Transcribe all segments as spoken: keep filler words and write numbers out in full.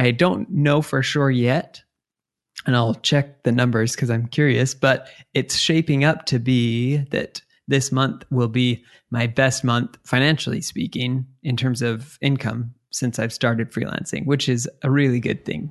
I don't know for sure yet, and I'll check the numbers because I'm curious, but it's shaping up to be that this month will be my best month, financially speaking, in terms of income since I've started freelancing, which is a really good thing.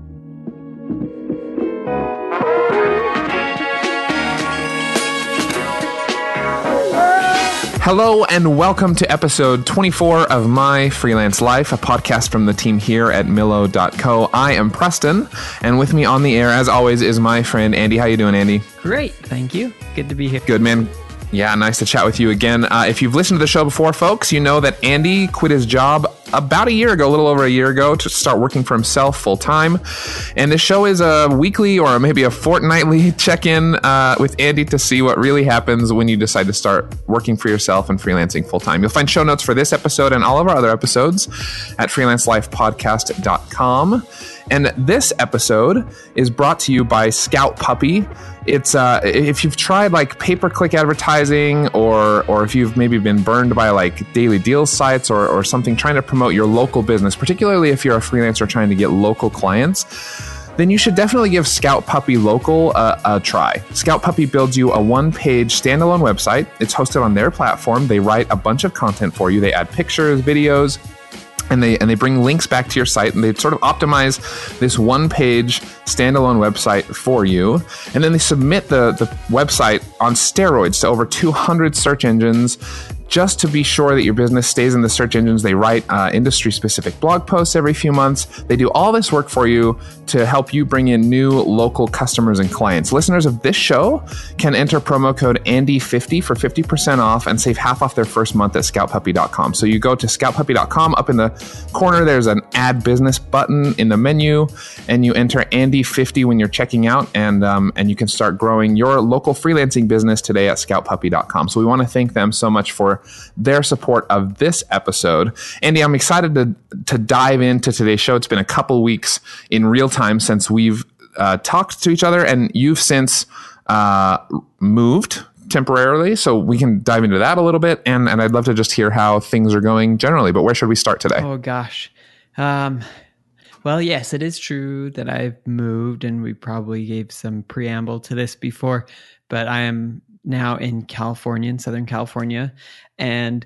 Hello and welcome to episode twenty-four of My Freelance Life, a podcast from the team here at Millo dot co. I am Preston, and with me on the air, as always, is my friend Andy. How you doing, Andy? Great, thank you. Good to be here. Good, man. Yeah, nice to chat with you again. Uh, if you've listened to the show before, folks, you know that Andy quit his job about a year ago, a little over a year ago, to start working for himself full time. And this show is a weekly or maybe a fortnightly check-in uh, with Andy to see what really happens when you decide to start working for yourself and freelancing full time. You'll find show notes for this episode and all of our other episodes at freelance life podcast dot com. And this episode is brought to you by Scout Puppy. It's uh, if you've tried like pay-per-click advertising, or or if you've maybe been burned by like daily deals sites or or something, trying to promote your local business, particularly if you're a freelancer trying to get local clients, then you should definitely give Scout Puppy Local a, a try. Scout Puppy builds you a one-page standalone website. It's hosted on their platform. They write a bunch of content for you. They add pictures, videos, and they and they bring links back to your site, and they sort of optimize this one-page standalone website for you. And then they submit the, the website on steroids to over two hundred search engines, just to be sure that your business stays in the search engines. They write uh, industry-specific blog posts every few months. They do all this work for you to help you bring in new local customers and clients. Listeners of this show can enter promo code Andy fifty for fifty percent off and save half off their first month at scout puppy dot com. So you go to scout puppy dot com. Up in the corner, there's an Add Business button in the menu, and you enter Andy fifty when you're checking out, and um, and you can start growing your local freelancing business today at scout puppy dot com. So we want to thank them so much for their support of this episode. Andy, I'm excited to to dive into today's show. It's been a couple weeks in real time since we've uh, talked to each other, and you've since uh, moved temporarily, so we can dive into that a little bit, and, and I'd love to just hear how things are going generally, but where should we start today? Oh, gosh. Um, well, yes, it is true that I've moved, and we probably gave some preamble to this before, but I am now in California, in Southern California, and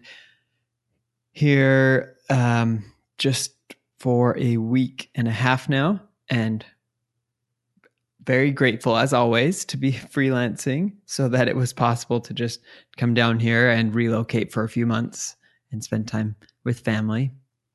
here um, just for a week and a half now, and very grateful as always to be freelancing so that it was possible to just come down here and relocate for a few months and spend time with family.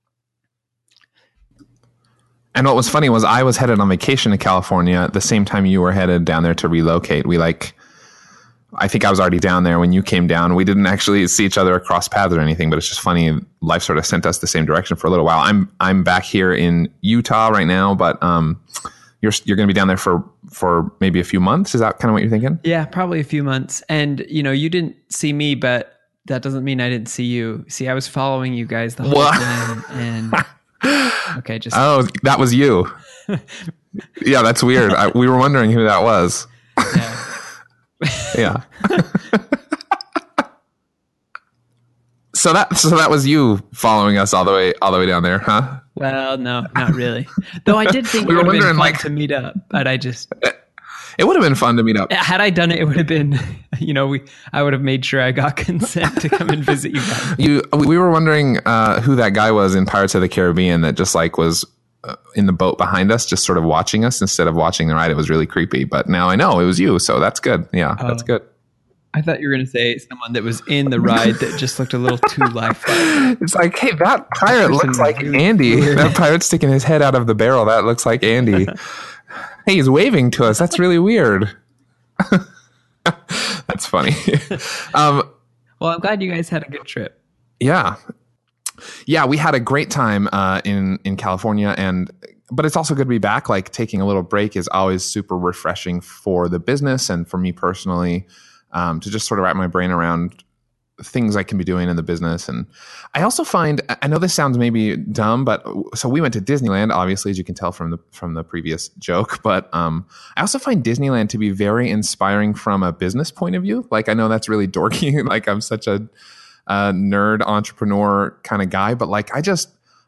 And what was funny was I was headed on vacation to California at the same time you were headed down there to relocate. We like... I think I was already down there when you came down. We didn't actually see each other across paths or anything, but it's just funny. Life sort of sent us the same direction for a little while. I'm I'm back here in Utah right now, but um, you're you're going to be down there for for maybe a few months. Is that kind of what you're thinking? Yeah, probably a few months. And you know, you didn't see me, but that doesn't mean I didn't see you. See, I was following you guys the whole what? time. And okay, just oh, that was you. Yeah, that's weird. I, we were wondering who that was. Yeah. Yeah. so that so that was you following us all the way all the way down there, huh? Well, no, not really. Though I did think we it would have been fun like, to meet up, but I just it would have been fun to meet up. Had I done it, it would have been, you know, we I would have made sure I got consent to come and visit you guys. You, we were wondering uh, who that guy was in Pirates of the Caribbean that just like was in the boat behind us, just sort of watching us instead of watching the ride. It was really creepy, but now I know it was you, so that's good. Yeah, oh, that's good. I thought you were going to say someone that was in the ride that just looked a little too lifelike. It's like, hey, that pirate looks like Andy. Weird. That pirate's sticking his head out of the barrel. That looks like Andy. Hey, he's waving to us. That's really weird. That's funny. um, well, I'm glad you guys had a good trip. Yeah. Yeah, we had a great time uh, in in California, and but it's also good to be back. Like taking a little break is always super refreshing for the business and for me personally, um, to just sort of wrap my brain around things I can be doing in the business. And I also find, I know this sounds maybe dumb, but so we went to Disneyland, obviously, as you can tell from the from the previous joke. But um, I also find Disneyland to be very inspiring from a business point of view. Like I know that's really dorky. Like I'm such a, a nerd entrepreneur kind of guy, but like I just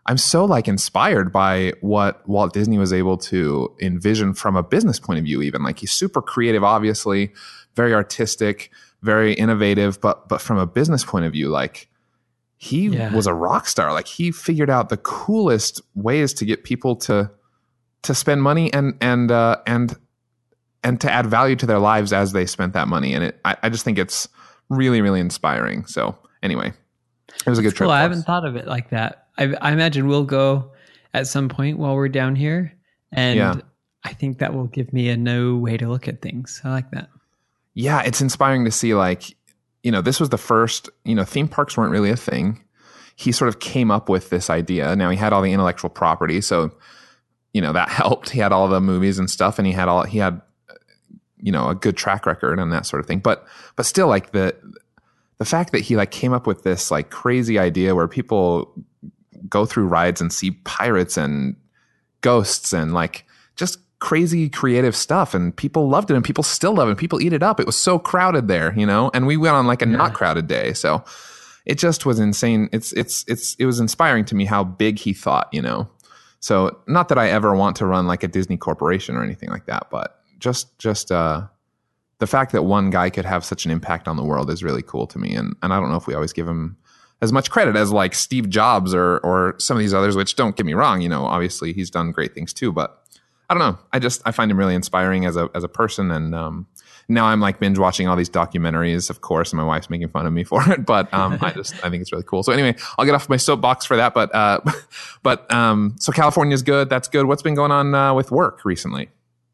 I'm so like inspired by what Walt Disney was able to envision from a business point of view. Even like he's super creative, obviously, very artistic, very innovative, but but from a business point of view, like he yeah. was a rock star. Like he figured out the coolest ways to get people to to spend money and and uh, and and to add value to their lives as they spent that money. And it, I, I just think it's really, really inspiring. So anyway, it was a good That's trip. Cool. I haven't thought of it like that. I, I imagine we'll go at some point while we're down here. And yeah. I think that will give me a new way to look at things. I like that. Yeah, it's inspiring to see, like, you know, this was the first, you know, theme parks weren't really a thing. He sort of came up with this idea. Now he had all the intellectual property. So, you know, that helped. He had all the movies and stuff, and he had all, he had, you know, a good track record and that sort of thing. But, but still, like the, the fact that he like came up with this like crazy idea where people go through rides and see pirates and ghosts and like just crazy creative stuff, and people loved it, and people still love it, and people eat it up. It was so crowded there, you know, and we went on like a yeah. not crowded day. So it just was insane. It's, it's, it's, it was inspiring to me how big he thought, you know? So not that I ever want to run like a Disney corporation or anything like that, but just, just, uh, the fact that one guy could have such an impact on the world is really cool to me. And, and I don't know if we always give him as much credit as like Steve Jobs or, or some of these others, which don't get me wrong, you know, obviously he's done great things too, but I don't know. I just, I find him really inspiring as a, as a person. And, um, now I'm like binge watching all these documentaries, of course, and my wife's making fun of me for it, but, um, I just, I think it's really cool. So anyway, I'll get off my soapbox for that. But, uh, but, um, so California's good. That's good. What's been going on, uh, with work recently?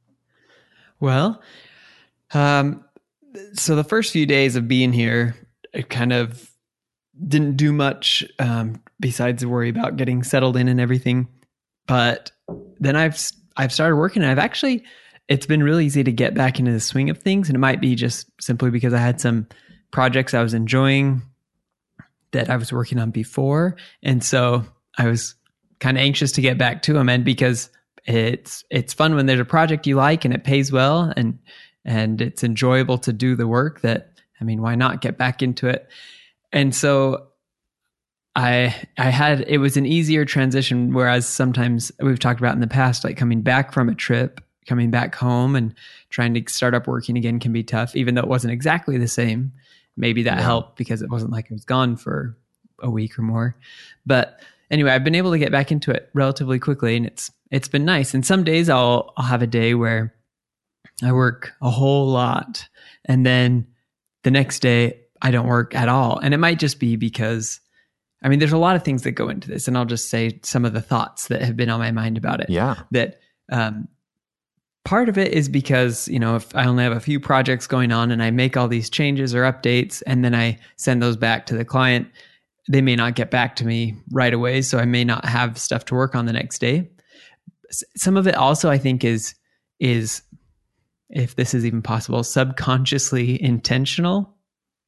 Well, um, so the first few days of being here, it kind of didn't do much, um, besides worry about getting settled in and everything. But then I've, I've started working, and I've actually, it's been really easy to get back into the swing of things. And it might be just simply because I had some projects I was enjoying that I was working on before. And so I was kind of anxious to get back to them. And because it's, it's fun when there's a project you like and it pays well, and, and it's enjoyable to do the work, that, I mean, why not get back into it? And so I, I had, it was an easier transition. Whereas sometimes we've talked about in the past, like coming back from a trip, coming back home and trying to start up working again can be tough, even though it wasn't exactly the same. Maybe that yeah. helped because it wasn't like I was gone for a week or more. But anyway, I've been able to get back into it relatively quickly, and it's, it's been nice. And some days I'll, I'll have a day where I work a whole lot, and then the next day I don't work at all. And it might just be because, I mean, there's a lot of things that go into this, and I'll just say some of the thoughts that have been on my mind about it. Yeah. That, um, part of it is because, you know, if I only have a few projects going on and I make all these changes or updates and then I send those back to the client, they may not get back to me right away. So I may not have stuff to work on the next day. Some of it also, I think, is, is, if this is even possible, subconsciously intentional.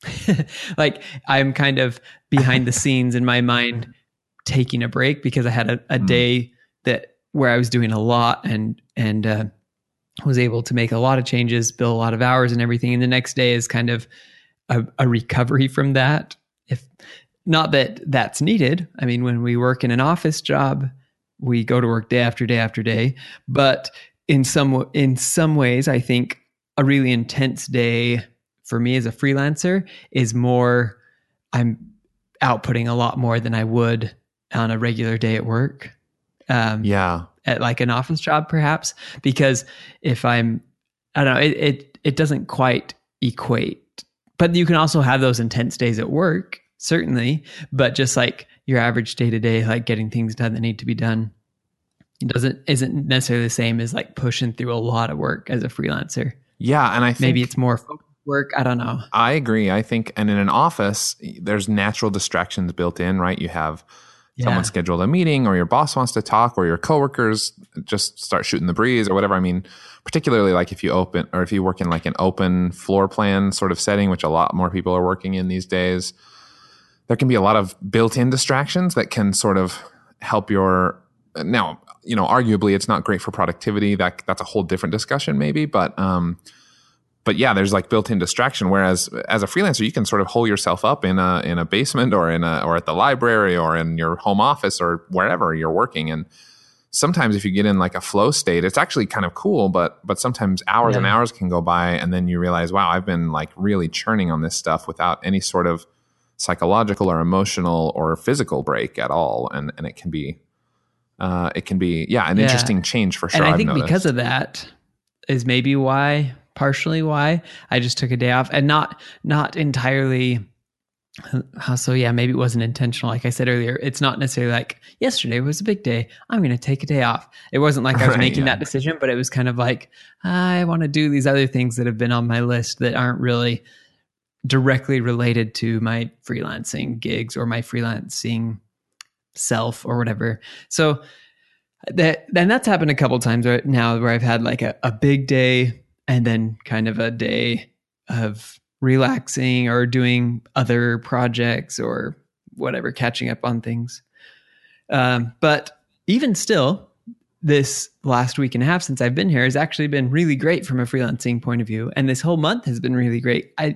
Like I'm kind of behind the scenes in my mind taking a break because I had a, a mm. day that where I was doing a lot and, and, uh, was able to make a lot of changes, bill a lot of hours and everything. And the next day is kind of a, a recovery from that. If not that that's needed. I mean, when we work in an office job, we go to work day after day after day. But in some, in some ways, I think a really intense day for me as a freelancer is more, I'm outputting a lot more than I would on a regular day at work. Um, yeah. At like an office job, perhaps, because if I'm, I don't know, it, it, it doesn't quite equate, but you can also have those intense days at work, certainly, but just like your average day to day, like getting things done that need to be done, it doesn't, isn't necessarily the same as like pushing through a lot of work as a freelancer. Yeah. And I think maybe it's more focused work. I don't know. I agree. I think, and in an office, there's natural distractions built in, right? You have yeah. someone scheduled a meeting, or your boss wants to talk, or your coworkers just start shooting the breeze or whatever. I mean, particularly like if you open, or if you work in like an open floor plan sort of setting, which a lot more people are working in these days, there can be a lot of built-in distractions that can sort of help your, now, you know, arguably it's not great for productivity. That that's a whole different discussion maybe, but, um, but yeah, there's like built-in distraction. Whereas as a freelancer, you can sort of hole yourself up in a in a basement or in a or at the library or in your home office or wherever you're working. And sometimes if you get in like a flow state, it's actually kind of cool. But but sometimes hours yeah. and hours can go by, and then you realize, wow, I've been like really churning on this stuff without any sort of psychological or emotional or physical break at all. And and it can be uh, it can be yeah an yeah. interesting change for sure. And I I've think noticed. Because of that is maybe why. Partially why I just took a day off, and not not entirely. Uh, so yeah, maybe it wasn't intentional. Like I said earlier, it's not necessarily like yesterday was a big day, I'm going to take a day off. It wasn't like I was right, making yeah. that decision, but it was kind of like I want to do these other things that have been on my list that aren't really directly related to my freelancing gigs or my freelancing self or whatever. So that then that's happened a couple times right now where I've had like a, a big day. And then kind of a day of relaxing or doing other projects or whatever, catching up on things. Um, but even still, this last week and a half since I've been here has actually been really great from a freelancing point of view. And this whole month has been really great. I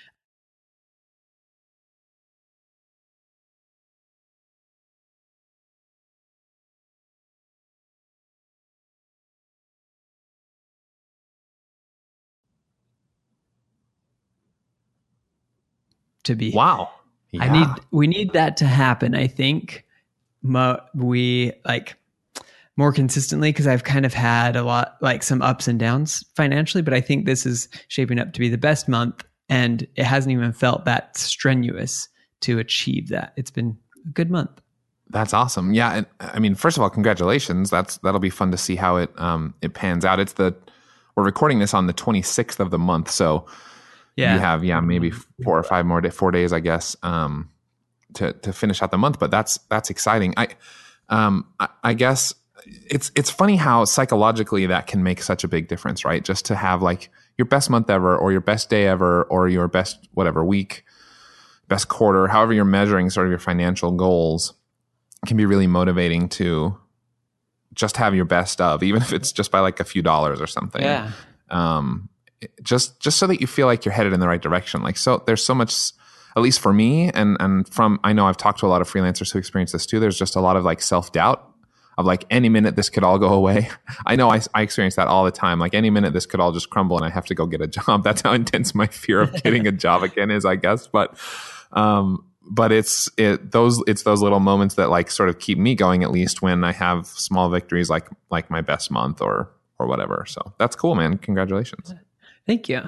to be. Wow. Yeah. I need, we need that to happen. I think mo- we like more consistently, because I've kind of had a lot, like some ups and downs financially, but I think this is shaping up to be the best month, and it hasn't even felt that strenuous to achieve that. It's been a good month. That's awesome. Yeah. And I mean, first of all, congratulations. That's, that'll be fun to see how it, um, it pans out. It's the, we're recording this on the twenty-sixth of the month. So yeah. you have, yeah, maybe four or five more, day, four days, I guess, um, to, to finish out the month. But that's, that's exciting. I, um, I, I guess it's, it's funny how psychologically that can make such a big difference, right? Just to have like your best month ever, or your best day ever, or your best, whatever, week, best quarter, however you're measuring sort of your financial goals, can be really motivating to just have your best of, even if it's just by like a few dollars or something. Yeah. Um, just just so that you feel like you're headed in the right direction. Like, so there's so much, at least for me, and and from, I know I've talked to a lot of freelancers who experience this too, there's just a lot of like self-doubt of like, any minute this could all go away. I know I, I experience that all the time. Like, any minute this could all just crumble and I have to go get a job. That's how intense my fear of getting a job again is, I guess. But um but it's it those it's those little moments that like sort of keep me going, at least when I have small victories like like my best month or or whatever. So that's cool, man. Congratulations. Thank you.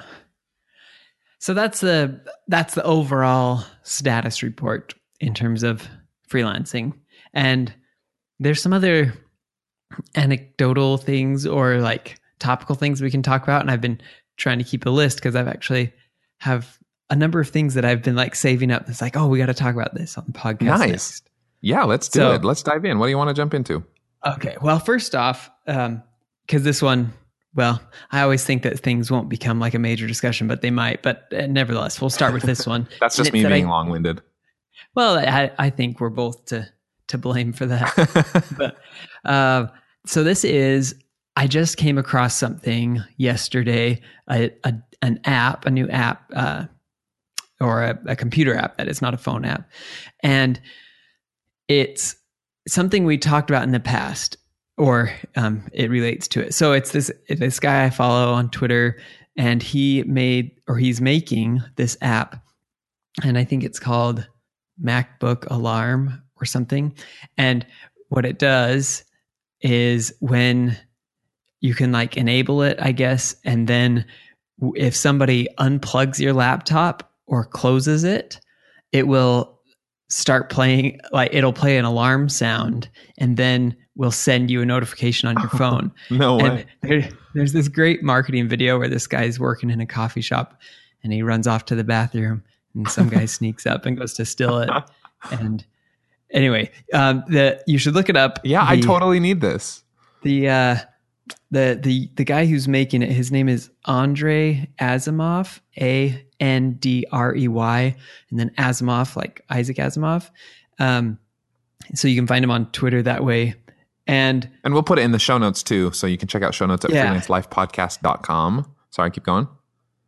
So that's the that's the overall status report in terms of freelancing. And there's some other anecdotal things or like topical things we can talk about. And I've been trying to keep a list because I've actually have a number of things that I've been like saving up. It's like, oh, we got to talk about this on the podcast. Nice. Next. Yeah, let's do so, it. Let's dive in. What do you want to jump into? Okay. Well, first off, um, because this one, well, I always think that things won't become like a major discussion, but they might. But uh, nevertheless, we'll start with this one. That's just me being I, long-winded. Well, I, I think we're both to to blame for that. but uh, so this is, I just came across something yesterday, a, a an app, a new app, uh, or a, a computer app that is not a phone app, and it's something we talked about in the past. Or um, it relates to it. So it's this this guy I follow on Twitter, and he made or he's making this app, and I think it's called MacBook Alarm or something. And what it does is when you can like enable it, I guess, and then if somebody unplugs your laptop or closes it, it will start playing, like it'll play an alarm sound, and then will send you a notification on your phone. No way. And there, there's this great marketing video where this guy's working in a coffee shop and he runs off to the bathroom and some guy sneaks up and goes to steal it. And anyway, um, the you should look it up. Yeah, the, I totally need this. The uh, the the the guy who's making it, his name is Andre Asimov, A N D R E Y, and then Asimov, like Isaac Asimov. Um, so you can find him on Twitter that way. And and we'll put it in the show notes too, so you can check out show notes at yeah. freelance life podcast dot com. Sorry, keep going.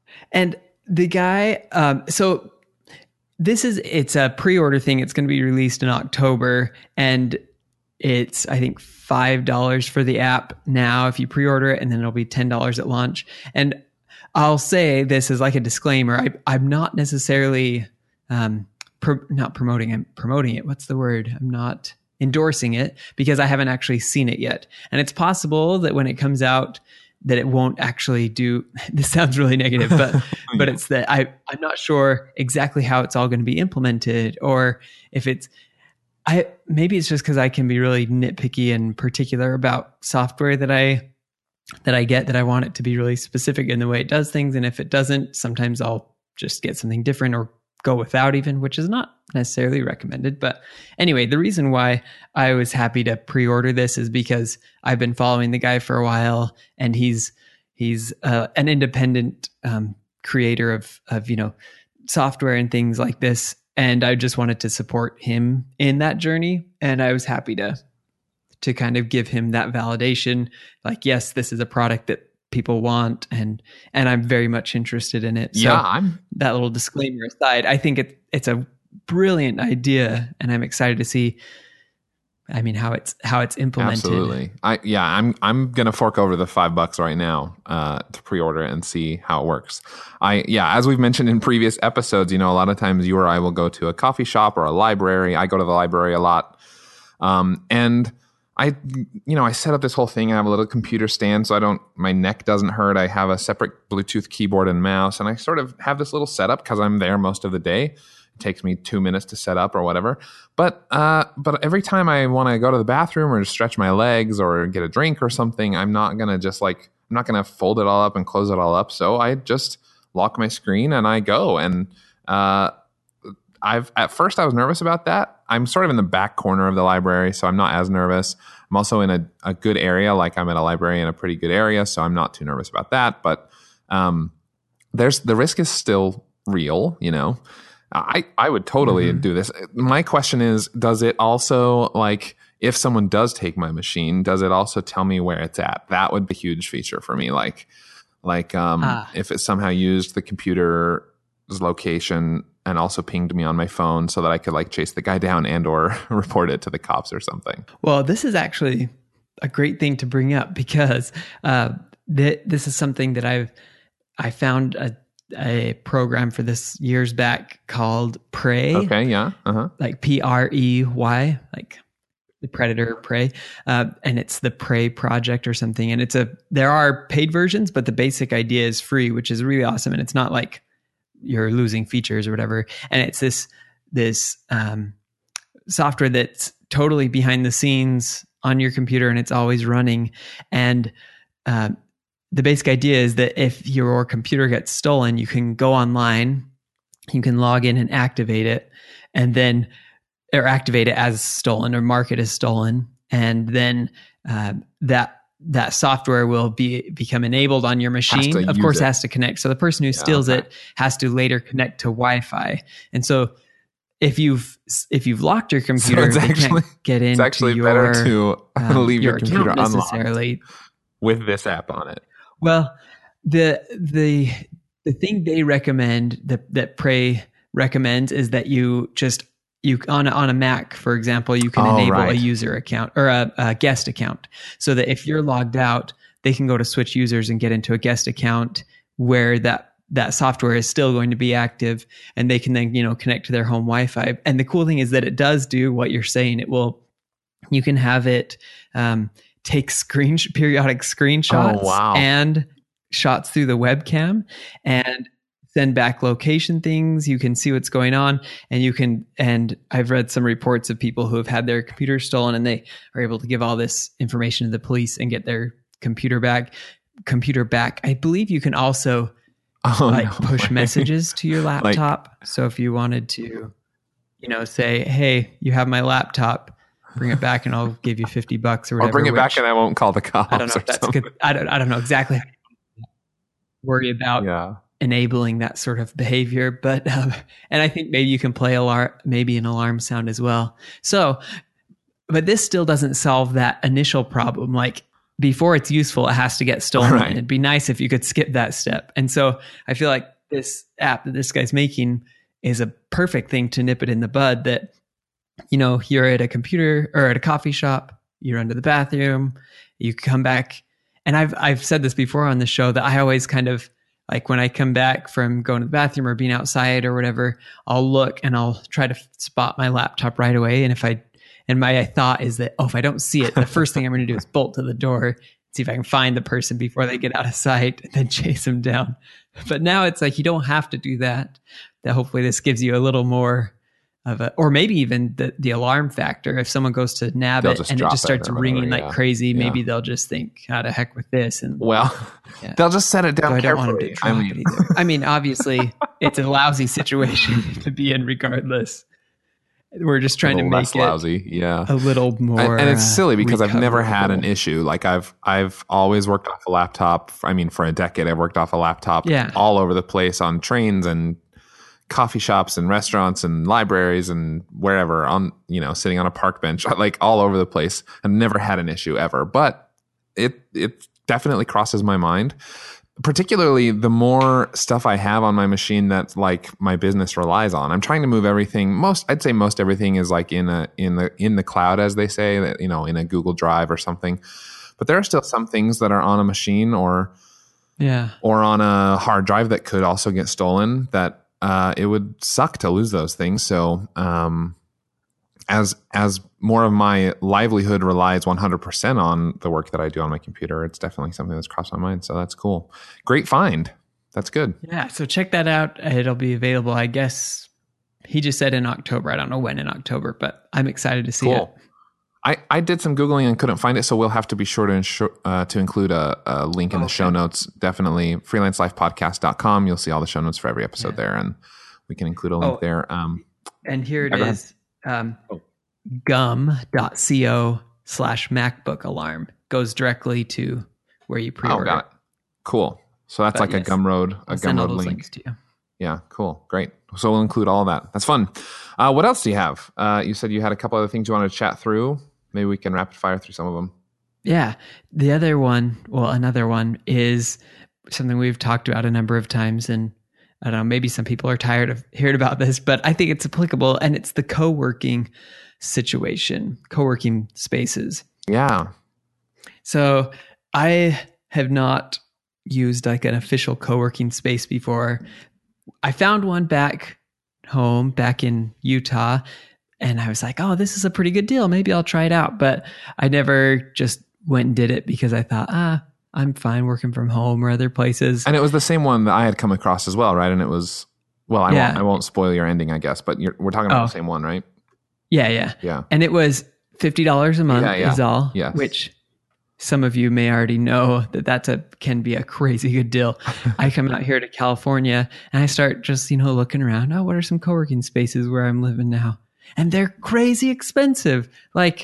And the guy, um, so this is, it's a pre-order thing. It's going to be released in October, and it's, I think, five dollars for the app now if you pre-order it, and then it'll be ten dollars at launch. And I'll say this as like a disclaimer. I, I'm not necessarily, um, pro, not promoting, I'm promoting it. What's the word? I'm not endorsing it because I haven't actually seen it yet. And it's possible that when it comes out that it won't actually do, this sounds really negative, but, yeah. but it's that I, I'm not sure exactly how it's all going to be implemented, or if it's, I, maybe it's just because I can be really nitpicky and particular about software that I, that I get, that I want it to be really specific in the way it does things. And if it doesn't, sometimes I'll just get something different or go without even, which is not necessarily recommended. But anyway, the reason why I was happy to pre-order this is because I've been following the guy for a while, and he's, he's uh, an independent um, creator of, of, you know, software and things like this. And I just wanted to support him in that journey. And I was happy to, to kind of give him that validation. Like, yes, this is a product that people want, and and I'm very much interested in it. So yeah, I'm that little disclaimer aside, I think it it's a brilliant idea, and I'm excited to see, I mean, how it's how it's implemented. Absolutely. I yeah, I'm I'm gonna fork over the five bucks right now uh, to pre-order it and see how it works. I yeah, as we've mentioned in previous episodes, you know, a lot of times you or I will go to a coffee shop or a library. I go to the library a lot, um, and I, you know, I set up this whole thing. I have a little computer stand so I don't, my neck doesn't hurt. I have a separate Bluetooth keyboard and mouse, and I sort of have this little setup because I'm there most of the day. It takes me two minutes to set up or whatever. But, uh, but every time I want to go to the bathroom or just stretch my legs or get a drink or something, I'm not going to just like, I'm not going to fold it all up and close it all up. So I just lock my screen and I go. And, uh, I've at first I was nervous about that. I'm sort of in the back corner of the library, so I'm not as nervous. I'm also in a, a good area, like I'm at a library in a pretty good area, so I'm not too nervous about that. But um, there's the risk is still real, you know. I, I would totally mm-hmm. do this. My question is, does it also, like, if someone does take my machine, does it also tell me where it's at? That would be a huge feature for me. Like, like um, ah. if it somehow used the computer's location and also pinged me on my phone so that I could like chase the guy down and or report it to the cops or something. Well, this is actually a great thing to bring up because uh, th- this is something that I've I found a, a program for this years back called Prey. Okay, yeah. Uh-huh. Like P R E Y, like the predator, prey. Uh, and it's the Prey Project or something. And it's a, there are paid versions, but the basic idea is free, which is really awesome. And it's not like you're losing features or whatever. And it's this, this um, software that's totally behind the scenes on your computer and it's always running. And uh, the basic idea is that if your computer gets stolen, you can go online, you can log in and activate it, and then, or activate it as stolen or mark it as stolen. And then uh, that that software will be become enabled on your machine. Of course, it has to connect. So the person who yeah, steals okay. it has to later connect to Wi-Fi. And so if you've if you've locked your computer, so they actually, can't get into it's actually your, better to um, leave your, your computer necessarily with this app on it. Well, the the the thing they recommend that that Prey recommends is that you just you on a, on a Mac, for example, you can oh, enable right. a user account or a, a guest account, so that if you're logged out, they can go to switch users and get into a guest account where that that software is still going to be active, and they can then you know connect to their home Wi-Fi. And the cool thing is that it does do what you're saying. It will, you can have it um, take screen periodic screenshots oh, wow. and shots through the webcam and send back location things. You can see what's going on, and you can, and I've read some reports of people who have had their computers stolen and they are able to give all this information to the police and get their computer back, computer back. I believe you can also oh, like no push way. messages to your laptop. Like, so if you wanted to, you know, say, hey, you have my laptop, bring it back and I'll give you fifty bucks or whatever. Or bring it back and I won't call the cops. I don't know if that's something. good. I don't, I don't know exactly how to worry about yeah. enabling that sort of behavior, but um, and I think maybe you can play alarm, maybe an alarm sound as well. So, but this still doesn't solve that initial problem. Like before it's useful, it has to get stolen. Right. It'd be nice if you could skip that step. And so I feel like this app that this guy's making is a perfect thing to nip it in the bud, that, you know, you're at a computer or at a coffee shop, you run to the bathroom, you come back. And I've, I've said this before on the show that I always kind of like, when I come back from going to the bathroom or being outside or whatever, I'll look and I'll try to spot my laptop right away. And if I, and my thought is that, oh, if I don't see it, the first thing I'm going to do is bolt to the door, see if I can find the person before they get out of sight, and then chase them down. But now it's like, you don't have to do that. That hopefully this gives you a little more of a, or maybe even the, the alarm factor. If someone goes to nab They'll it just and it drop just it starts or ringing whatever, like yeah. crazy, Yeah. maybe they'll just think, how the heck with this? And Well, yeah. they'll just set it down So I don't want them carefully. to drop I mean, it either. I mean, obviously, it's a lousy situation to be in regardless. We're just trying a to little make less it lousy. Yeah. a little more. And, and it's silly because uh, I've never had an recoverable. issue. Like I've I've always worked off a laptop. I mean, for a decade, I've worked off a laptop Yeah. all over the place on trains and coffee shops and restaurants and libraries and wherever, on, you know, sitting on a park bench, like all over the place. I've never had an issue ever, but it it definitely crosses my mind. Particularly the more stuff I have on my machine that like my business relies on. I'm trying to move everything. Most, I'd say most everything is like in a in the in the cloud, as they say, that, you know, in a Google Drive or something. But there are still some things that are on a machine or Yeah. or on a hard drive that could also get stolen. That uh, it would suck to lose those things. So um, as as more of my livelihood relies one hundred percent on the work that I do on my computer, it's definitely something that's crossed my mind. So that's cool. Great find. That's good. Yeah. So check that out. It'll be available, I guess. He just said in October. I don't know when in October, but I'm excited to see Cool. it. I, I did some Googling and couldn't find it, so we'll have to be sure to insure, uh, to include a, a link in the Okay. show notes. Definitely freelance life podcast dot com. You'll see all the show notes for every episode Yeah. there, and we can include a link Oh. there. Um, And here it Yeah, go ahead. is. Um, Oh. gum.co slash MacBook alarm goes directly to where you oh, pre-order. got it. Cool. So that's But like yes, a Gumroad, a I'll send all Gumroad those link. links to you. Yeah, cool. Great. So we'll include all that. That's fun. Uh, what else do you have? Uh, you said you had a couple other things you wanted to chat through. Maybe we can rapid fire through some of them. Yeah. The other one, well, another one is something we've talked about a number of times. And I don't know, maybe some people are tired of hearing about this, but I think it's applicable. And it's the co-working situation, co-working spaces. Yeah. So I have not used like an official co-working space before. I found one back home, back in Utah, and I was like, oh, this is a pretty good deal. Maybe I'll try it out. But I never just went and did it because I thought, ah, I'm fine working from home or other places. And it was the same one that I had come across as well, right? And it was, well, I, Yeah. won't, I won't spoil your ending, I guess, but you're, we're talking about Oh. the same one, right? Yeah, yeah. Yeah. And it was fifty dollars a month Yeah, yeah. is all, Yes. which some of you may already know that that's a can be a crazy good deal. I come out here to California and I start just, you know, looking around. Oh, what are some co-working spaces where I'm living now? And they're crazy expensive. Like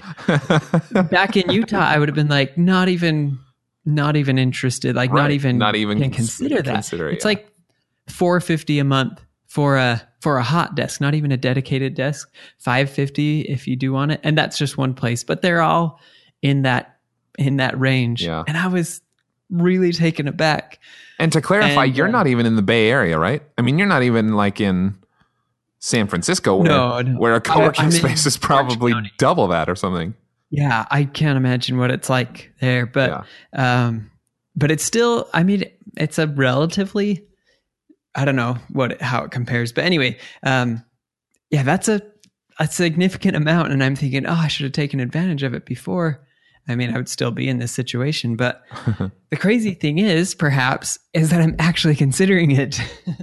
back in Utah, I would have been like, not even, not even interested. Like not Right. even, Not even can cons- consider that. consider it, It's yeah. like four fifty a month for a for a hot desk, not even a dedicated desk. five fifty if you do want it, and that's just one place. But they're all in that in that range. Yeah. And I was really taken aback. And to clarify, And, you're uh, not even in the Bay Area, right? I mean, you're not even like in San Francisco, where, No, no. where a co-working I'm in space is probably Orange County. double that or something. Yeah, I can't imagine what it's like there, but um, but it's still. I mean, it's a relatively. I don't know what how it compares, but anyway, um, yeah, that's a a significant amount, and I'm thinking, oh, I should have taken advantage of it before. I mean, I would still be in this situation, but the crazy thing is, perhaps, is that I'm actually considering it,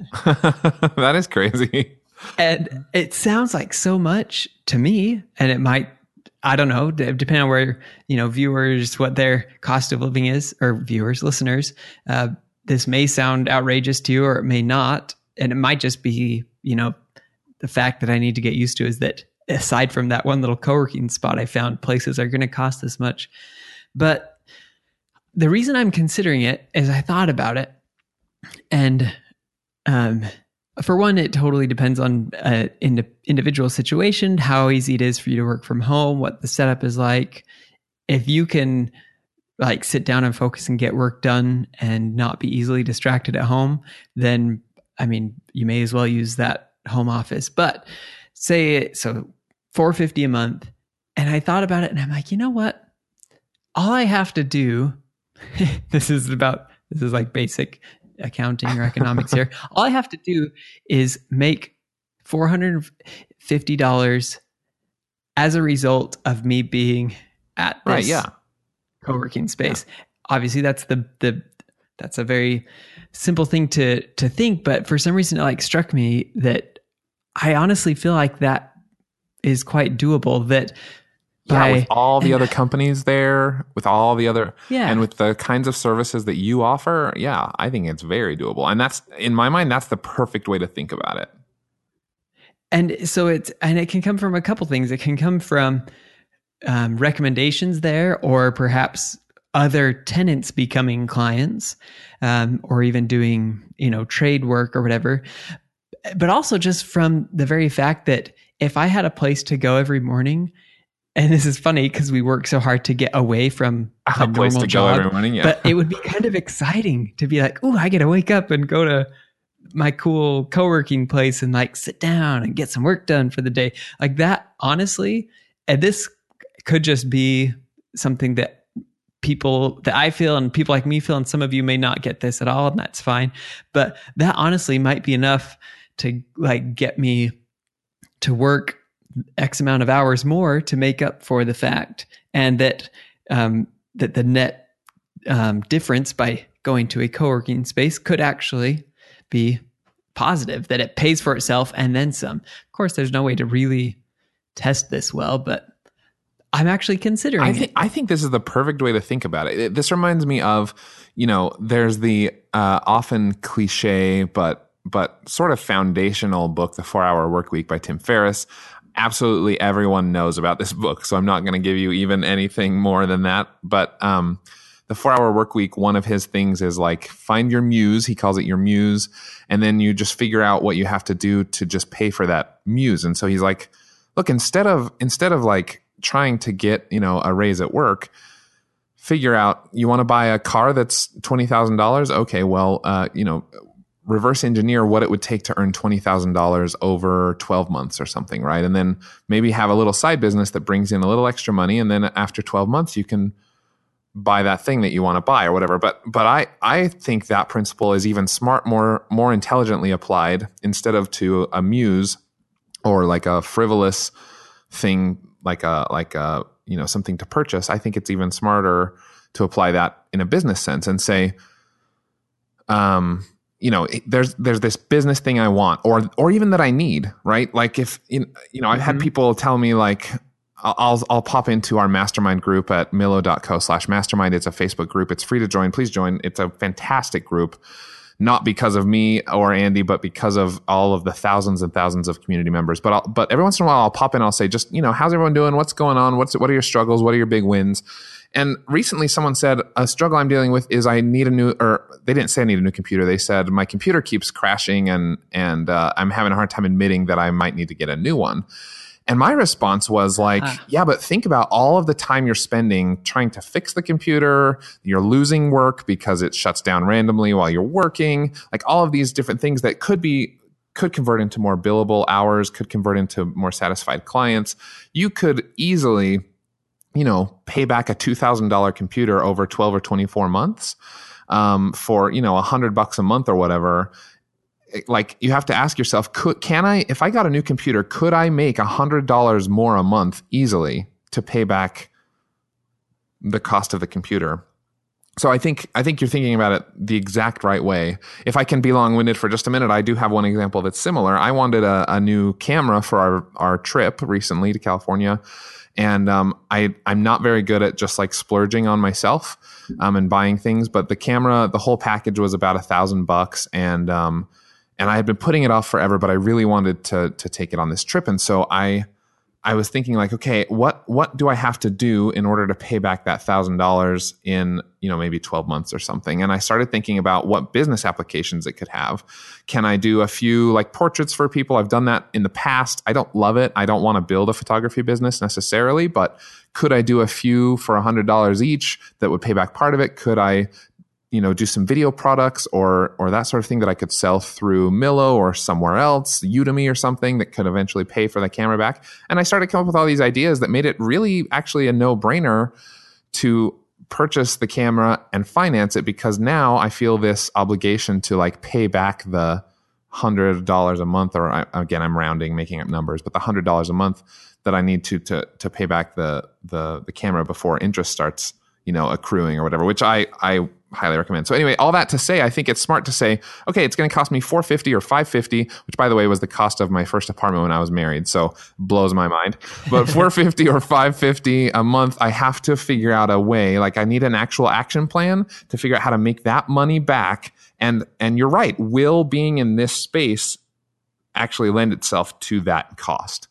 That is crazy. and it sounds like so much to me, and it might. I don't know, d- depending on where, you know, viewers, what their cost of living is, or viewers, listeners, uh, this may sound outrageous to you or it may not. And it might just be, you know, the fact that I need to get used to is that aside from that one little co-working spot I found, places are going to cost this much. But the reason I'm considering it is I thought about it. And um, for one, it totally depends on an ind- individual situation, how easy it is for you to work from home, what the setup is like. If you can like sit down and focus and get work done and not be easily distracted at home, then I mean, you may as well use that home office. But say it, so four hundred fifty dollars a month. And I thought about it and I'm like, you know what? All I have to do, this is about, this is like basic accounting or economics here. All I have to do is make four hundred fifty dollars as a result of me being at this right, yeah. co-working space. Yeah. Obviously that's the, the, that's a very simple thing to, to think, but for some reason it like struck me that I honestly feel like that is quite doable. That yeah, by, with all the other companies there, with all the other, yeah. and with the kinds of services that you offer, yeah, I think it's very doable. And that's, in my mind, that's the perfect way to think about it. And so it's, and it can come from a couple things. It can come from um, recommendations there, or perhaps other tenants becoming clients, um, or even doing, you know, trade work or whatever. But also just from the very fact that if I had a place to go every morning, and this is funny because we work so hard to get away from a, a place normal to job, go every morning, yeah. But it would be kind of exciting to be like, oh, I get to wake up and go to my cool co-working place and like sit down and get some work done for the day. Like that, honestly, and this could just be something that people that I feel and people like me feel, and some of you may not get this at all, and that's fine. But that honestly might be enough to like get me to work X amount of hours more to make up for the fact, and that um, that the net um, difference by going to a co-working space could actually be positive, that it pays for itself and then some. Of course, there's no way to really test this well, but I'm actually considering I think, it. I think this is the perfect way to think about it. it this reminds me of, you know, there's the uh, often cliche, but but sort of foundational book, The four hour Workweek by Tim Ferriss. Absolutely everyone knows about this book, so I'm not going to give you even anything more than that. But um, the four hour Workweek, one of his things is like find your muse. He calls it your muse. And then you just figure out what you have to do to just pay for that muse. And so he's like, look, instead of instead of like trying to get, you know, a raise at work, figure out you want to buy a car that's twenty thousand dollars. Okay, well, uh, you know, reverse engineer what it would take to earn twenty thousand dollars over twelve months or something, right? And then maybe have a little side business that brings in a little extra money. And then after twelve months, you can buy that thing that you want to buy or whatever. But but I, I think that principle is even smart, more more intelligently applied instead of to a muse or like a frivolous thing, like a like a you know something to purchase. I think it's even smarter to apply that in a business sense and say, um. you know, there's there's this business thing I want, or or even that I need, right? Like if you know, I've had people tell me like, I'll I'll pop into our mastermind group at millo dot co slash mastermind. It's a Facebook group. It's free to join. Please join. It's a fantastic group, not because of me or Andy, but because of all of the thousands and thousands of community members. But I'll, but every once in a while, I'll pop in. I'll say, just you know, how's everyone doing? What's going on? What's what are your struggles? What are your big wins? And recently someone said, a struggle I'm dealing with is I need a new, or they didn't say I need a new computer. They said, my computer keeps crashing and, and uh, I'm having a hard time admitting that I might need to get a new one. And my response was like, ah. yeah, but think about all of the time you're spending trying to fix the computer. You're losing work because it shuts down randomly while you're working. Like all of these different things that could be, could convert into more billable hours, could convert into more satisfied clients. You could easily, you know, pay back a two thousand dollars computer over twelve or twenty-four months um, for, you know, a hundred bucks a month or whatever. Like you have to ask yourself, could, can I, if I got a new computer, could I make a hundred dollars more a month easily to pay back the cost of the computer? So I think, I think you're thinking about it the exact right way. If I can be long-winded for just a minute, I do have one example that's similar. I wanted a, a new camera for our, our trip recently to California. And um, I, I'm not very good at just like splurging on myself um, and buying things. But the camera, the whole package was about a thousand bucks. And um, and I had been putting it off forever, but I really wanted to to take it on this trip. And so I I was thinking like, okay, what what do I have to do in order to pay back that thousand dollars in, you know, maybe twelve months or something? And I started thinking about what business applications it could have. Can I do a few like portraits for people? I've done that in the past. I don't love it. I don't want to build a photography business necessarily, but could I do a few for a hundred dollars each that would pay back part of it? Could I, you know, do some video products or or that sort of thing that I could sell through Millo or somewhere else, Udemy or something that could eventually pay for the camera back? And I started coming up with all these ideas that made it really actually a no-brainer to purchase the camera and finance it, because now I feel this obligation to like pay back the one hundred dollars a month, or I, again, I'm rounding, making up numbers, but the one hundred dollars a month that I need to to to pay back the the the camera before interest starts, you know, accruing or whatever, which I I highly recommend. So anyway, all that to say, I think it's smart to say, okay, it's going to cost me four hundred fifty dollars or five hundred fifty dollars, which by the way was the cost of my first apartment when I was married. So blows my mind. But four hundred fifty dollars or five hundred fifty dollars a month, I have to figure out a way, like I need an actual action plan to figure out how to make that money back. And and you're right, will being in this space actually lend itself to that cost?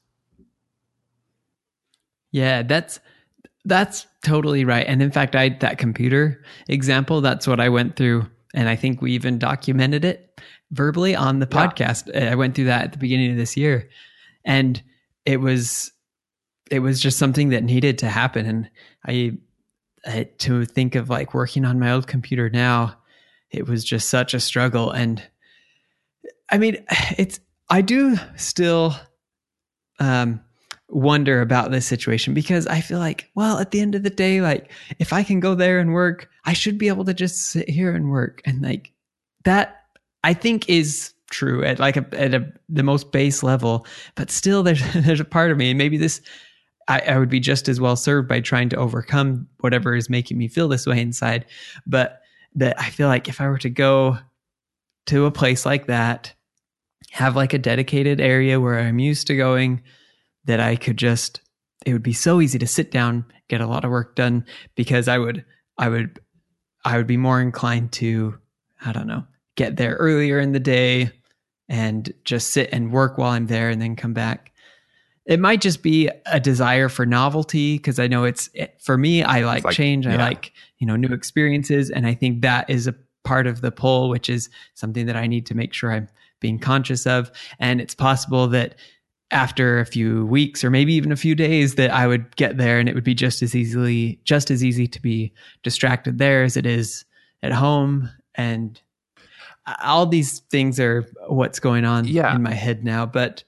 Yeah, that's That's totally right. And in fact, I that computer example, that's what I went through. And I think we even documented it verbally on the Yeah. podcast. I went through that at the beginning of this year. And it was it was just something that needed to happen. And I, I to think of like working on my old computer now, it was just such a struggle. And I mean, it's I do still um wonder about this situation, because I feel like, well, at the end of the day, like if I can go there and work, I should be able to just sit here and work. And like that, I think is true at like a, at a, the most base level, but still there's, there's a part of me, and maybe this, I, I would be just as well served by trying to overcome whatever is making me feel this way inside. But that I feel like if I were to go to a place like that, have like a dedicated area where I'm used to going, that I could just, it would be so easy to sit down, get a lot of work done, because I would, I would, I would be more inclined to, I don't know, get there earlier in the day and just sit and work while I'm there and then come back. It might just be a desire for novelty, because I know it's, it, for me, I like, like change. yeah. I like, you know, new experiences. And I think that is a part of the pull, which is something that I need to make sure I'm being conscious of. And it's possible that after a few weeks or maybe even a few days that I would get there and it would be just as easily, just as easy to be distracted there as it is at home. And all these things are what's going on Yeah. in my head now. But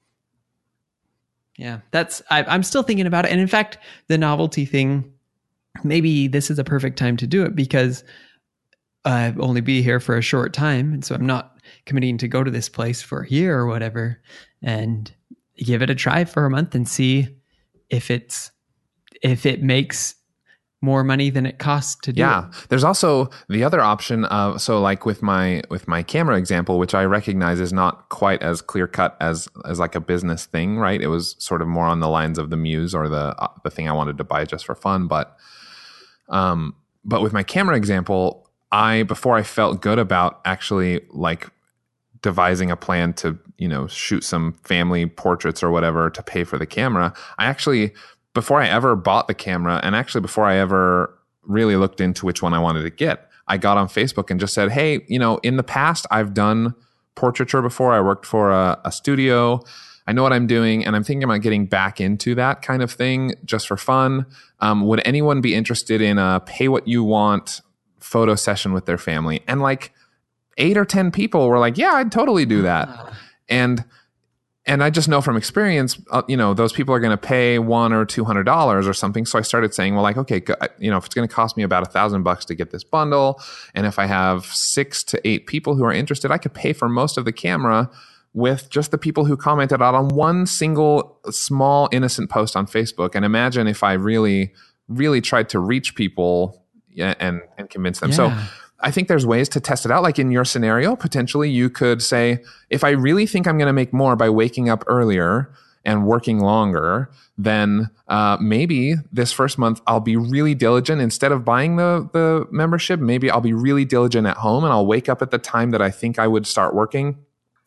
yeah, that's, I, I'm still thinking about it. And in fact, the novelty thing, maybe this is a perfect time to do it, because I'll only be here for a short time. And so I'm not committing to go to this place for a year or whatever, and give it a try for a month and see if it's, if it makes more money than it costs to do Yeah. it. There's also the other option of, so like with my, with my camera example, which I recognize is not quite as clear cut as, as like a business thing, right? It was sort of more on the lines of the muse or the, uh, the thing I wanted to buy just for fun. But, um, but with my camera example, I, before I felt good about actually like devising a plan to, you know, shoot some family portraits or whatever to pay for the camera, I actually, before I ever bought the camera, and actually before I ever really looked into which one I wanted to get, I got on Facebook and just said, hey, you know, in the past, I've done portraiture before. I worked for a, a studio. I know what I'm doing, and I'm thinking about getting back into that kind of thing just for fun. Um, would anyone be interested in a pay what you want photo session with their family? And like eight or ten people were like, yeah, I'd totally do that. And And I just know from experience, uh, you know, those people are going to pay one or two hundred dollars or something. So I started saying, well, like, okay, you know, if it's going to cost me about a thousand bucks to get this bundle, and if I have six to eight people who are interested, I could pay for most of the camera with just the people who commented out on one single small innocent post on Facebook. And imagine if I really, really tried to reach people and and convince them. Yeah. So I think there's ways to test it out. Like in your scenario, potentially you could say, if I really think I'm going to make more by waking up earlier and working longer, then uh, maybe this first month I'll be really diligent. Instead of buying the, the membership, maybe I'll be really diligent at home and I'll wake up at the time that I think I would start working.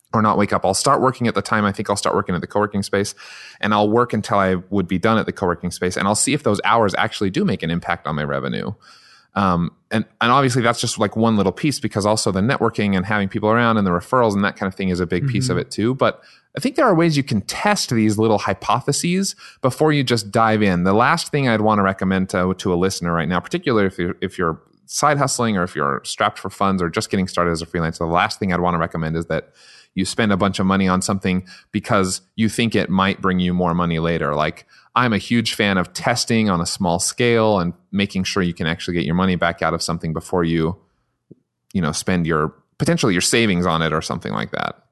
or not wake up. I'll start working at the time I think I'll start working at the co-working space, and I'll work until I would be done at the co-working space, and I'll see if those hours actually do make an impact on my revenue. Um, and, and obviously that's just like one little piece, because also the networking and having people around and the referrals and that kind of thing is a big mm-hmm. piece of it too. But I think there are ways you can test these little hypotheses before you just dive in. The last thing I'd want to recommend to, to a listener right now, particularly if you're, if you're side hustling or if you're strapped for funds or just getting started as a freelancer, the last thing I'd want to recommend is that you spend a bunch of money on something because you think it might bring you more money later. Like, I'm a huge fan of testing on a small scale and making sure you can actually get your money back out of something before you, you know, spend your potentially your savings on it or something like that.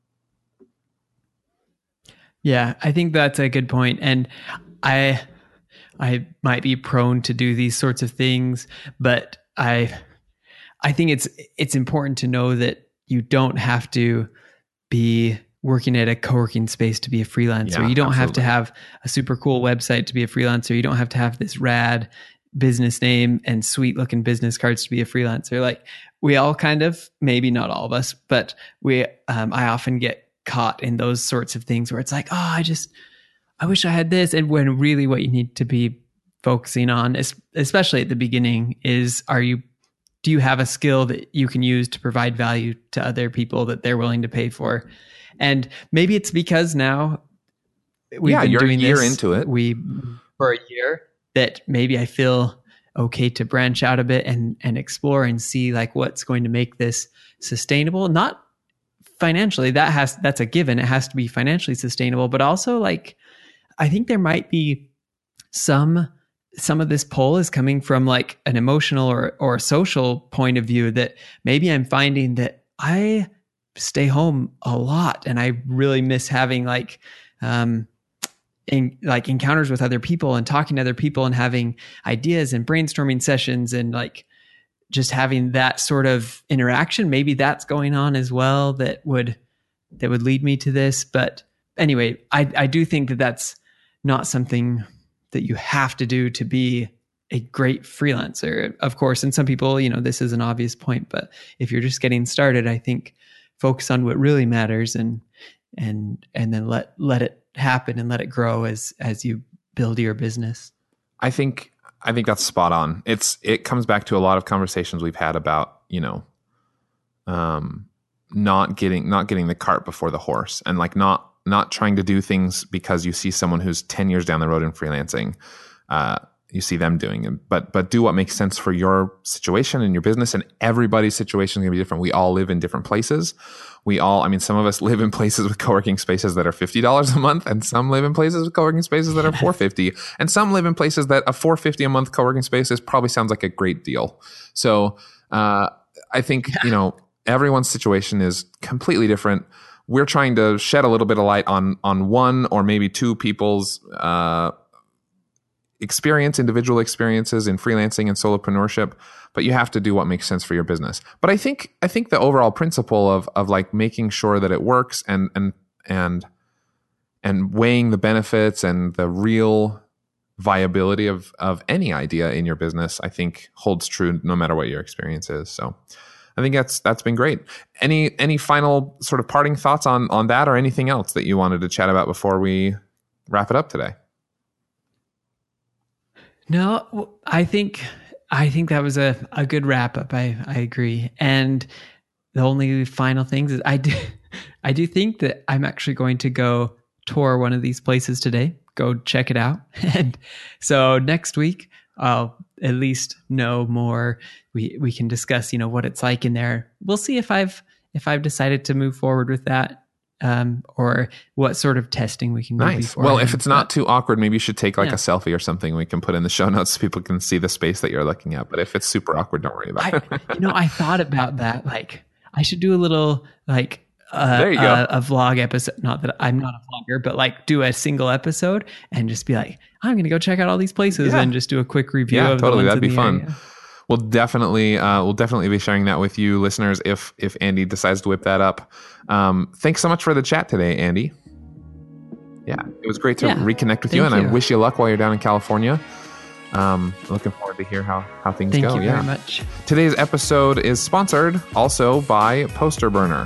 Yeah, I think that's a good point. And I I might be prone to do these sorts of things, but I I think it's it's important to know that you don't have to be working at a co-working space to be a freelancer. Yeah, you don't absolutely. have to have a super cool website to be a freelancer. You don't have to have this rad business name and sweet looking business cards to be a freelancer. Like, we all kind of, maybe not all of us, but we, um, I often get caught in those sorts of things where it's like, oh, I just, I wish I had this. And when really what you need to be focusing on, especially at the beginning, is, are you, do you have a skill that you can use to provide value to other people that they're willing to pay for? And maybe it's because now we've yeah, been you're doing a year this into it. We for a year that maybe I feel okay to branch out a bit and and explore and see like what's going to make this sustainable. Not financially, that has that's a given. It has to be financially sustainable, but also like I think there might be some some of this pull is coming from like an emotional or or social point of view, that maybe I'm finding that I stay home a lot and I really miss having like um in like encounters with other people and talking to other people and having ideas and brainstorming sessions and like just having that sort of interaction. Maybe that's going on as well that would that would lead me to this. But anyway, I I do think that that's not something that you have to do to be a great freelancer, of course. And some people, you know, this is an obvious point, but if you're just getting started, I think focus on what really matters and and and then let let it happen and let it grow as as you build your business. I think I think that's spot on. It's it comes back to a lot of conversations we've had about, you know, um not getting not getting the cart before the horse, and like not not trying to do things because you see someone who's ten years down the road in freelancing. Uh you see them doing it, but but do what makes sense for your situation and your business, and everybody's situation is going to be different. We all live in different places. We all, I mean, some of us live in places with co-working spaces that are fifty dollars a month, and some live in places with co-working spaces that are four hundred fifty dollars, and some live in places that a four hundred fifty dollars a month co-working space is probably sounds like a great deal. So uh, I think, you know, everyone's situation is completely different. We're trying to shed a little bit of light on on one or maybe two people's uh experience, individual experiences in freelancing and solopreneurship, but you have to do what makes sense for your business. But I think I think the overall principle of of like making sure that it works and and and and weighing the benefits and the real viability of of any idea in your business, I think holds true no matter what your experience is. So I think that's that's been great. Any any final sort of parting thoughts on on that, or anything else that you wanted to chat about before we wrap it up today? No, I think I think that was a, a good wrap up. I, I agree. And the only final things is I do I do think that I'm actually going to go tour one of these places today. Go check it out. And so next week I'll at least know more. We we can discuss, you know, what it's like in there. We'll see if I've if I've decided to move forward with that. Um, or what sort of testing we can do. Nice. Well, if it's not too awkward, maybe you should take like yeah. a selfie or something we can put in the show notes so people can see the space that you're looking at. But if it's super awkward, don't worry about it. I, you know, I thought about that. Like, I should do a little like uh, there you go. A, a vlog episode. Not that I'm not a vlogger, but like do a single episode and just be like, I'm going to go check out all these places yeah. and just do a quick review. Yeah, of totally. The ones That'd be in the fun. area. We'll definitely, uh, we'll definitely be sharing that with you listeners if if Andy decides to whip that up. Um, thanks so much for the chat today, Andy. Yeah, it was great to yeah, reconnect with you, and you. I wish you luck while you're down in California. Um, looking forward to hear how, how things Thank go. you yeah. very much. Today's episode is sponsored also by Poster Burner.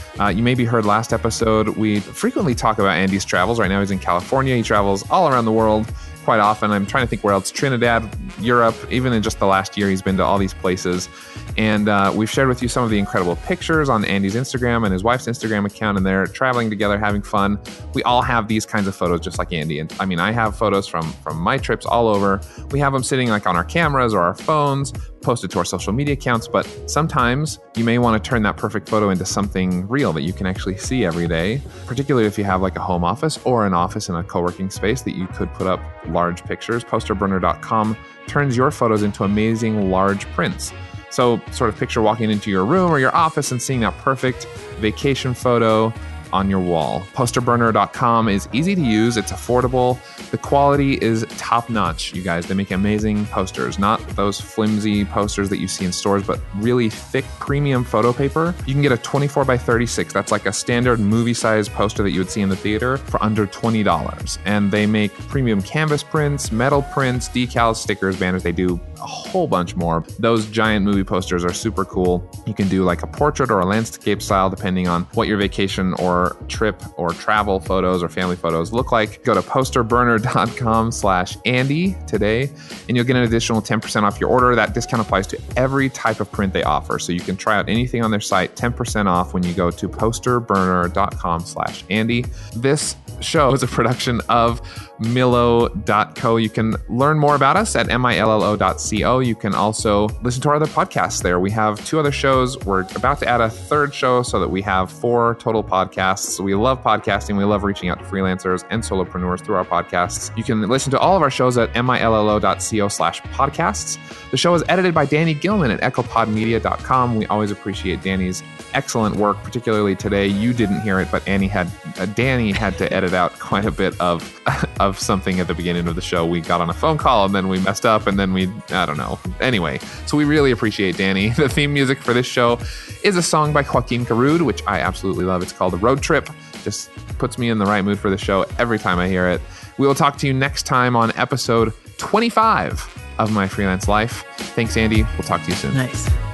Uh, you maybe heard last episode, we frequently talk about Andy's travels. Right now he's in California. He travels all around the world quite often. I'm trying to think where else. Trinidad, Europe, even in just the last year, he's been to all these places. And uh, we've shared with you some of the incredible pictures on Andy's Instagram and his wife's Instagram account, and they're traveling together, having fun. We all have these kinds of photos just like Andy. And I mean, I have photos from, from my trips all over. We have them sitting like on our cameras or our phones, posted to our social media accounts. But sometimes you may want to turn that perfect photo into something real that you can actually see every day, particularly if you have like a home office or an office in a co-working space that you could put up large pictures. poster burner dot com turns your photos into amazing large prints. So sort of picture walking into your room or your office and seeing that perfect vacation photo on your wall. poster burner dot com is easy to use. It's affordable. The quality is top notch, you guys. They make amazing posters, not those flimsy posters that you see in stores, but really thick premium photo paper. You can get a twenty-four by thirty-six. That's like a standard movie size poster that you would see in the theater for under twenty dollars. And they make premium canvas prints, metal prints, decals, stickers, banners. They do a whole bunch more. Those giant movie posters are super cool. You can do like a portrait or a landscape style depending on what your vacation or trip or travel photos or family photos look like. Go to poster burner dot com slash Andy today and you'll get an additional ten percent off your order. That discount applies to every type of print they offer. So you can try out anything on their site, ten percent off when you go to poster burner dot com slash Andy. This show is a production of Millo dot co. You can learn more about us at millo dot co. You can also listen to our other podcasts there. We have two other shows. We're about to add a third show so that we have four total podcasts. So we love podcasting. We love reaching out to freelancers and solopreneurs through our podcasts. You can listen to all of our shows at millo dot co slash podcasts. The show is edited by Danny Gilman at ecopod media dot com. We always appreciate Danny's excellent work, particularly today. You didn't hear it, but Annie had, uh, Danny had to edit out quite a bit of of something at the beginning of the show. We got on a phone call and then we messed up and then we, I don't know. Anyway, so we really appreciate Danny. The theme music for this show is a song by Joaquin Carud, which I absolutely love. It's called The Road Trip. Just puts me in the right mood for the show every time I hear it. We will talk to you next time on episode twenty-five of My Freelance Life. Thanks, Andy. We'll talk to you soon. Nice.